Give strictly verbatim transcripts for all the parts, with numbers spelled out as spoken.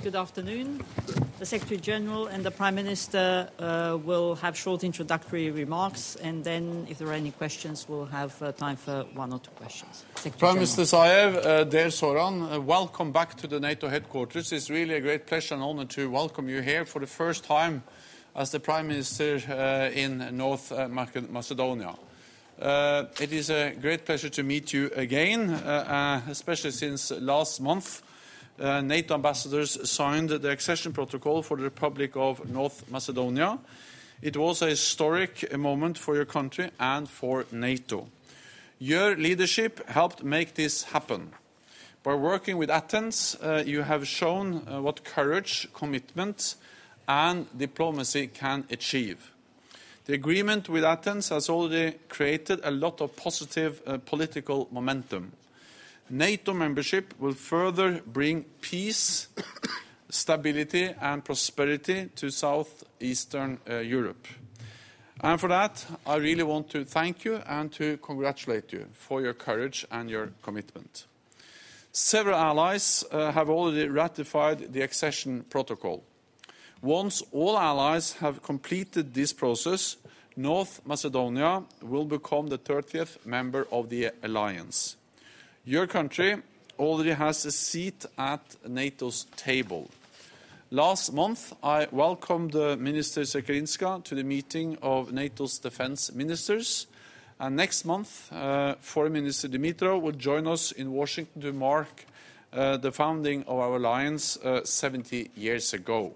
good afternoon. The Secretary General and the Prime Minister uh, will have short introductory remarks, and then, if there are any questions, we'll have uh, time for one or two questions. Secretary Prime General. Minister Zaev, uh, dear Soran, uh, welcome back to the NATO headquarters. It's really a great pleasure and honor to welcome you here for the first time as the Prime Minister uh, in North uh, Macedonia. Uh, it is a great pleasure to meet you again, uh, uh, especially since last month uh, NATO ambassadors signed the accession protocol for the Republic of North Macedonia. It was a historic moment for your country and for NATO. Your leadership helped make this happen. By working with Athens, uh, you have shown uh, what courage, commitment, and diplomacy can achieve. The agreement with Athens has already created a lot of positive uh, political momentum. NATO membership will further bring peace, stability and prosperity to southeastern uh, Europe. And for that, I really want to thank you and to congratulate you for your courage and your commitment. Several allies uh, have already ratified the accession protocol. Once all allies have completed this process, North Macedonia will become the thirtieth member of the alliance. Your country already has a seat at NATO's table. Last month, I welcomed uh, Minister Sekerinska to the meeting of NATO's defense ministers. And next month, uh, Foreign Minister Dimitrov will join us in Washington to mark uh, the founding of our alliance uh, seventy years ago.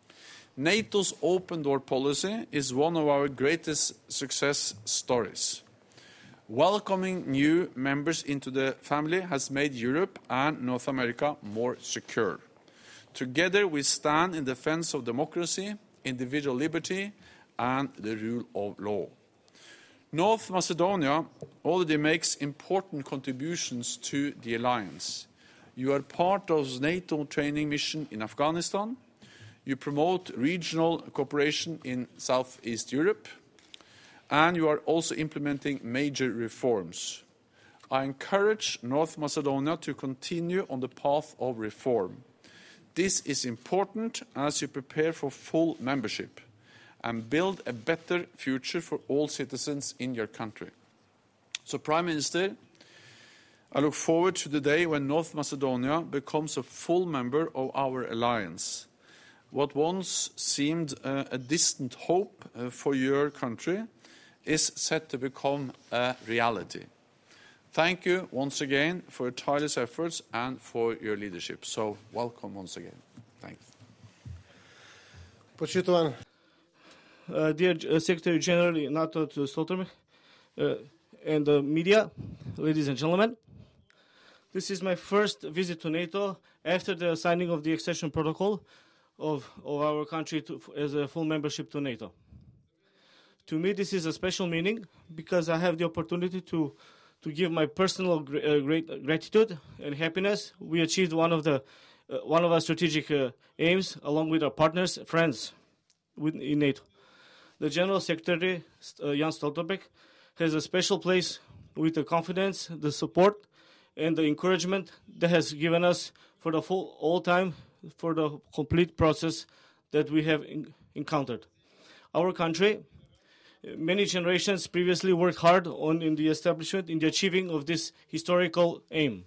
NATO's open door policy is one of our greatest success stories. Welcoming new members into the family has made Europe and North America more secure. Together we stand in defense of democracy, individual liberty, and the rule of law. North Macedonia already makes important contributions to the alliance. You are part of the NATO training mission in Afghanistan. You promote regional cooperation in Southeast Europe, and you are also implementing major reforms. I encourage North Macedonia to continue on the path of reform. This is important as you prepare for full membership and build a better future for all citizens in your country. So, Prime Minister, I look forward to the day when North Macedonia becomes a full member of our alliance. What once seemed uh, a distant hope uh, for your country is set to become a reality. Thank you once again for your tireless efforts and for your leadership. So, welcome once again. Thanks. Почитуван, uh, dear uh, Secretary General NATO Stoltenberg uh, and the media, ladies and gentlemen, this is my first visit to NATO after the signing of the accession protocol Of, of our country to, as a full membership to NATO. To me, this is a special meaning because I have the opportunity to, to give my personal gr uh, great gratitude and happiness. We achieved one of the uh, one of our strategic uh, aims, along with our partners, friends, with, in NATO. The General Secretary uh, Jens Stoltenberg has a special place with the confidence, the support, and the encouragement that has given us for the full all time. For the complete process that we have in, encountered. Our country, many generations previously worked hard on in the establishment, in the achieving of this historical aim.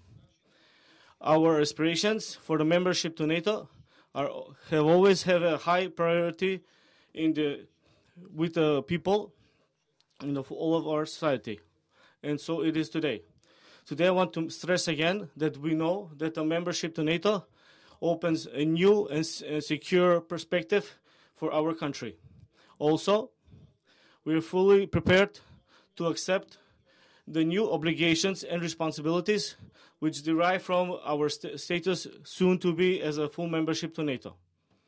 Our aspirations for the membership to NATO are, have always have a high priority in the, with the people in the, all of our society. And so it is today. Today I want to stress again that we know that the membership to NATO opens a new and secure perspective for our country. Also, we are fully prepared to accept the new obligations and responsibilities which derive from our st status soon to be as a full membership to NATO.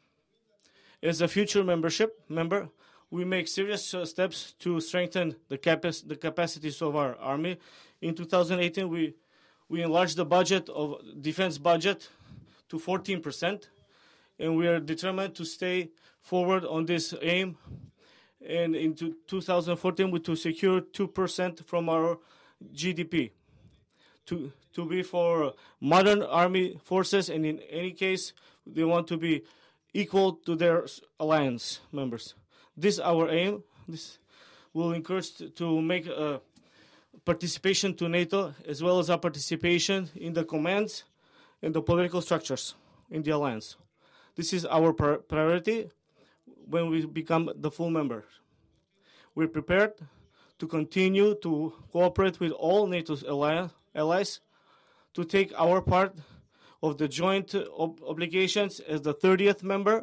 As a future membership member, we make serious uh, steps to strengthen the, capac the capacities of our army. In two thousand eighteen, we, we enlarged the budget of defense budget to fourteen percent, and we are determined to stay forward on this aim. And in two thousand fourteen, we to secure two percent from our G D P. To, to be for modern army forces, and in any case, they want to be equal to their alliance members. This is our aim. This will encourage to make a participation to NATO, as well as our participation in the commands and the political structures in the alliance. This is our priority when we become the full member. We're prepared to continue to cooperate with all NATO's allies to take our part of the joint ob obligations as the thirtieth member,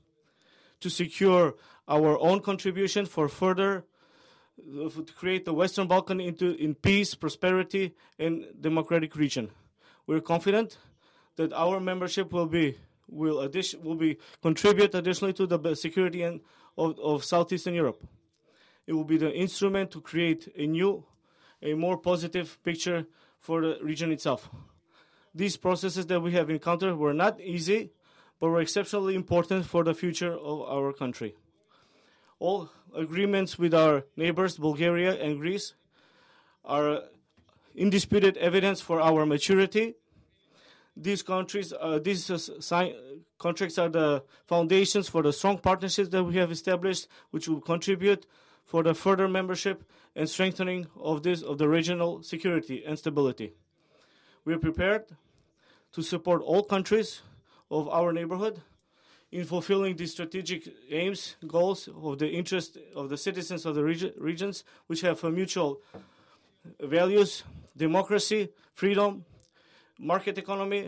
to secure our own contribution for further uh, to create the Western Balkan into in peace, prosperity, and democratic region. We're confident that our membership will be will addition will be contribute additionally to the security and of, of Southeastern Europe. It will be the instrument to create a new, a more positive picture for the region itself. These processes that we have encountered were not easy, but were exceptionally important for the future of our country. All agreements with our neighbors, Bulgaria and Greece, are indisputed evidence for our maturity. These countries, uh, these uh, sign, contracts are the foundations for the strong partnerships that we have established, which will contribute for the further membership and strengthening of this of the regional security and stability. We are prepared to support all countries of our neighborhood in fulfilling the strategic aims, goals of the interest of the citizens of the regi regions, which have a mutual values, democracy, freedom, market economy,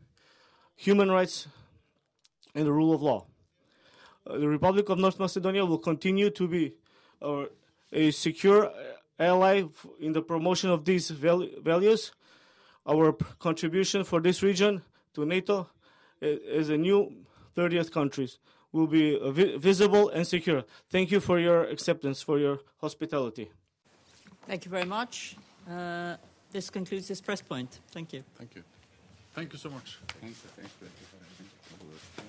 human rights, and the rule of law. Uh, the Republic of North Macedonia will continue to be uh, a secure ally in the promotion of these val values. Our contribution for this region to NATO as a new thirtieth country will be uh, vi visible and secure. Thank you for your acceptance, for your hospitality. Thank you very much. Uh, this concludes this press point. Thank you. Thank you. Thank you so much. Thank you. Thank you.